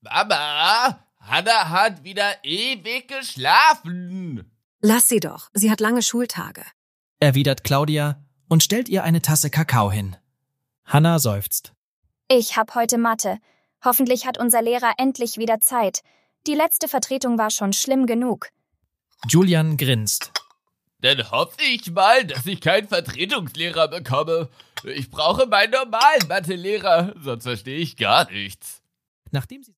Mama, Hanna hat wieder ewig geschlafen. Lass sie doch, sie hat lange Schultage, erwidert Claudia und stellt ihr eine Tasse Kakao hin. Hanna seufzt. Ich hab heute Mathe. Hoffentlich hat unser Lehrer endlich wieder Zeit. Die letzte Vertretung war schon schlimm genug. Julian grinst. Dann hoffe ich mal, dass ich keinen Vertretungslehrer bekomme. Ich brauche meinen normalen Mathelehrer, sonst verstehe ich gar nichts. Nachdem sie